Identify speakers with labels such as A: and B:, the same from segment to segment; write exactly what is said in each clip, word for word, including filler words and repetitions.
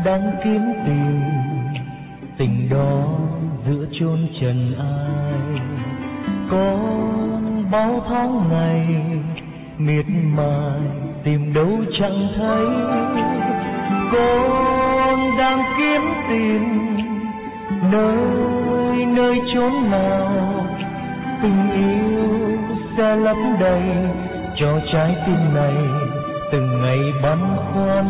A: đang kiếm tìm tình đó giữa chốn trần ai. Có bao tháng ngày miệt mài tìm đâu chẳng thấy, con đang kiếm tìm nơi nơi chốn nào tình yêu sẽ lấp đầy cho trái tim này từng ngày băn khoăn.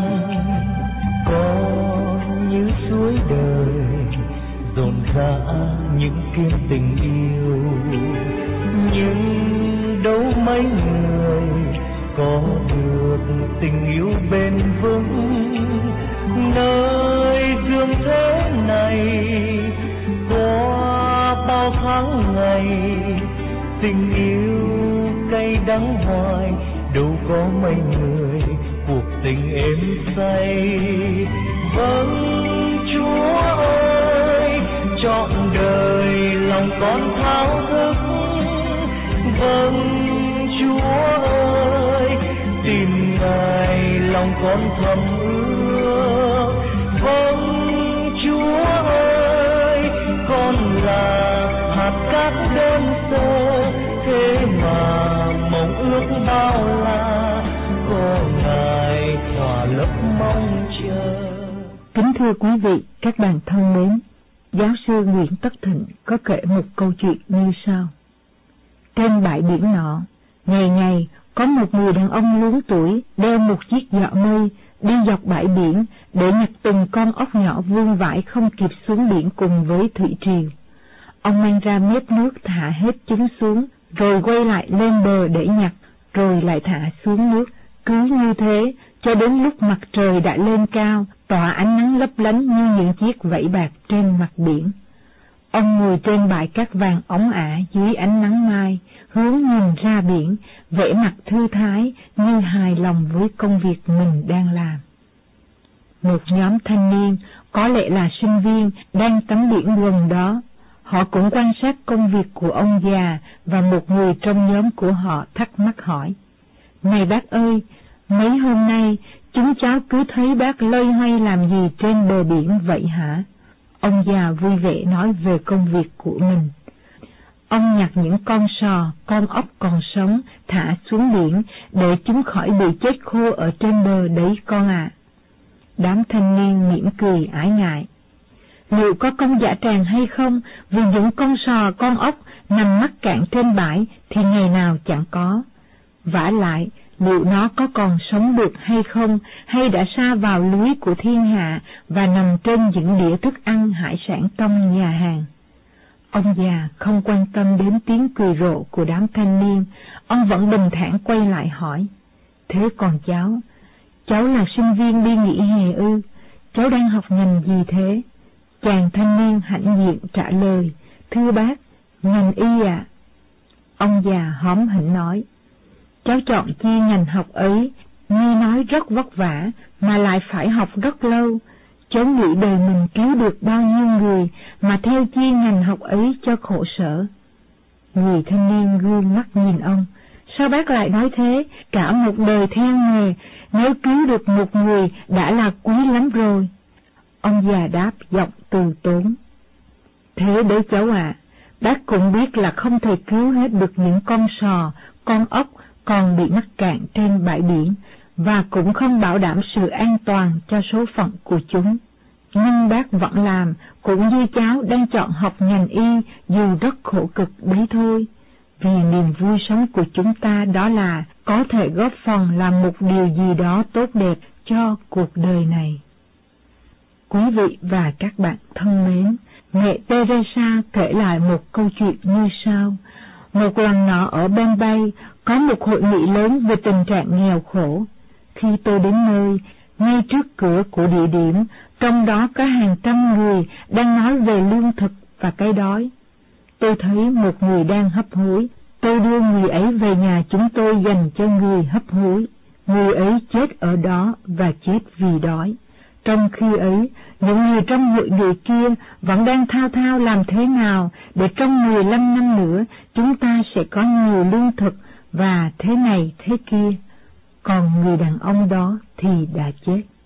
A: Có như suối đời dồn ra những kiếm tình yêu, nhưng đâu mấy người có được tình yêu bền vững. Nơi dương thế này qua bao tháng ngày tình yêu cay đắng hoài, đâu có mấy người cuộc tình êm say. Vâng Chúa ơi, trọn đời lòng con thao thức. Vâng Chúa ơi, tìm Ngài lòng con thầm ước. Vâng Chúa ơi, con là hạt cát đơn sơ, thế mà mong ước bao la, có Ngài hòa lấp mong chờ.
B: Kính thưa quý vị, các bạn thân mến, giáo sư Nguyễn Tất Thịnh có kể một câu chuyện như sau. Trên bãi biển nọ, ngày ngày có một người đàn ông luống tuổi đeo một chiếc giỏ mây đi dọc bãi biển để nhặt từng con ốc nhỏ vương vãi không kịp xuống biển cùng với thủy triều. Ông mang ra mép nước thả hết trứng xuống, rồi quay lại lên bờ để nhặt, rồi lại thả xuống nước. Cứ như thế cho đến lúc mặt trời đã lên cao, tỏa ánh nắng lấp lánh như những chiếc vảy bạc trên mặt biển. Ông ngồi trên bãi cát vàng óng ả dưới ánh nắng mai, hướng nhìn ra biển, vẻ mặt thư thái như hài lòng với công việc mình đang làm. Một nhóm thanh niên, có lẽ là sinh viên, đang tắm biển gần đó. Họ cũng quan sát công việc của ông già, và một người trong nhóm của họ thắc mắc hỏi: "Này bác ơi, mấy hôm nay chúng cháu cứ thấy bác loay hoay làm gì trên bờ biển vậy hả?" Ông già vui vẻ nói về công việc của mình. Ông nhặt những con sò, con ốc còn sống thả xuống biển để chúng khỏi bị chết khô ở trên bờ đấy con ạ. À. Đám thanh niên mỉm cười ái ngại. Liệu có công dã tràng hay không, vì những con sò, con ốc nằm mắc cạn trên bãi thì ngày nào chẳng có. Vả lại, liệu nó có còn sống được hay không, hay đã sa vào lưới của thiên hạ và nằm trên những đĩa thức ăn hải sản trong nhà hàng. Ông già không quan tâm đến tiếng cười rộ của đám thanh niên, ông vẫn bình thản quay lại hỏi: "Thế còn cháu, cháu là sinh viên đi nghỉ hè ư? Cháu đang học ngành gì thế?" Chàng thanh niên hãnh diện trả lời: "Thưa bác, ngành y ạ." À. Ông già hóm hỉnh nói: "Cháu chọn chi ngành học ấy, nghe nói rất vất vả, mà lại phải học rất lâu. Cháu nghĩ đời mình cứu được bao nhiêu người, mà theo chi ngành học ấy cho khổ sở." Người thanh niên gương mắt nhìn ông: "Sao bác lại nói thế? Cả một đời theo nghề, nếu cứu được một người đã là quý lắm rồi." Ông già đáp giọng từ tốn: "Thế đấy cháu ạ, à, bác cũng biết là không thể cứu hết được những con sò, con ốc còn bị mắc cạn trên bãi biển, và cũng không bảo đảm sự an toàn cho số phận của chúng. Nhưng bác vẫn làm, cũng như cháu đang chọn học ngành y dù rất khổ cực đấy thôi. Vì niềm vui sống của chúng ta đó là có thể góp phần làm một điều gì đó tốt đẹp cho cuộc đời này." Quý vị và các bạn thân mến, mẹ Teresa kể lại một câu chuyện như sau. Một lần nọ ở Bombay có một hội nghị lớn về tình trạng nghèo khổ. Khi tôi đến nơi, ngay trước cửa của địa điểm, trong đó có hàng trăm người đang nói về lương thực và cái đói. Tôi thấy một người đang hấp hối. Tôi đưa người ấy về nhà chúng tôi dành cho người hấp hối. Người ấy chết ở đó và chết vì đói. Trong khi ấy, những người trong hội nghị kia vẫn đang thao thao làm thế nào để trong mười lăm năm nữa chúng ta sẽ có nhiều lương thực và thế này thế kia. Còn người đàn ông đó thì đã chết.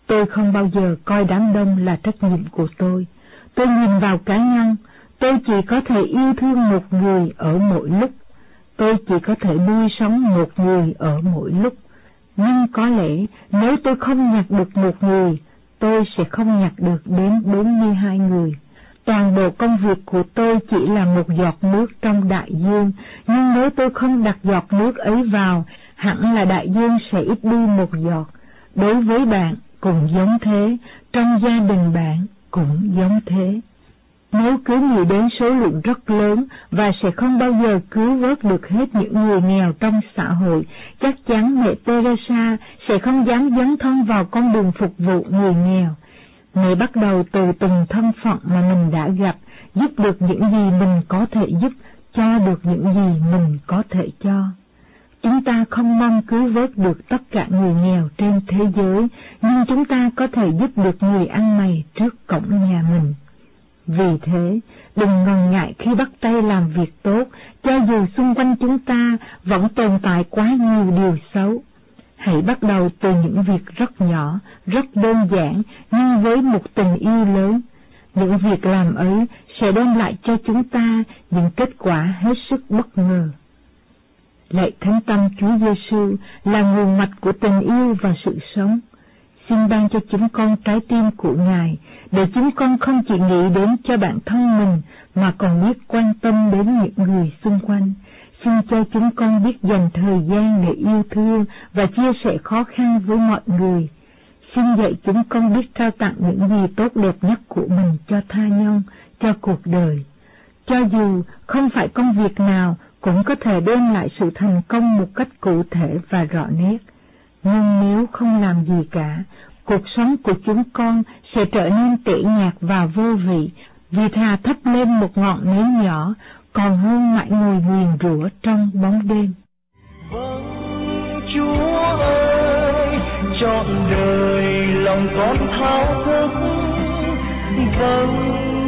B: Tôi không bao giờ coi đám đông là trách nhiệm của tôi. Tôi nhìn vào cá nhân, tôi chỉ có thể yêu thương một người ở mỗi lúc. Tôi chỉ có thể nuôi sống một người ở mỗi lúc. Nhưng có lẽ nếu tôi không nhặt được một người, tôi sẽ không nhặt được đến bốn mươi hai người. Toàn bộ công việc của tôi chỉ là một giọt nước trong đại dương, nhưng nếu tôi không đặt giọt nước ấy vào, hẳn là đại dương sẽ ít đi một giọt. Đối với bạn cũng giống thế, trong gia đình bạn cũng giống thế. Nếu cứ nghĩ đến số lượng rất lớn và sẽ không bao giờ cứu vớt được hết những người nghèo trong xã hội, chắc chắn mẹ Teresa sẽ không dám dấn thân vào con đường phục vụ người nghèo. Mẹ bắt đầu từ từng thân phận mà mình đã gặp, giúp được những gì mình có thể giúp, cho được những gì mình có thể cho. Chúng ta không mong cứu vớt được tất cả người nghèo trên thế giới, nhưng chúng ta có thể giúp được người ăn mày trước cổng nhà mình. Vì thế, đừng ngần ngại khi bắt tay làm việc tốt, cho dù xung quanh chúng ta vẫn tồn tại quá nhiều điều xấu. Hãy bắt đầu từ những việc rất nhỏ, rất đơn giản, nhưng với một tình yêu lớn. Những việc làm ấy sẽ đem lại cho chúng ta những kết quả hết sức bất ngờ. Lạy Thánh Tâm Chúa Giêsu là nguồn mạch của tình yêu và sự sống. Xin ban cho chúng con trái tim của Ngài, để chúng con không chỉ nghĩ đến cho bản thân mình, mà còn biết quan tâm đến những người xung quanh. Xin cho chúng con biết dành thời gian để yêu thương và chia sẻ khó khăn với mọi người. Xin dạy chúng con biết trao tặng những gì tốt đẹp nhất của mình cho tha nhân, cho cuộc đời. Cho dù không phải công việc nào cũng có thể đem lại sự thành công một cách cụ thể và rõ nét. Nhưng nếu không làm gì cả, cuộc sống của chúng con sẽ trở nên tẻ nhạt và vô vị, vì thà thắp lên một ngọn nến nhỏ, còn hơn mãi ngồi nguyền rủa trong bóng đêm.
A: Vâng Chúa ơi, trọn đời lòng con thao thức. Vâng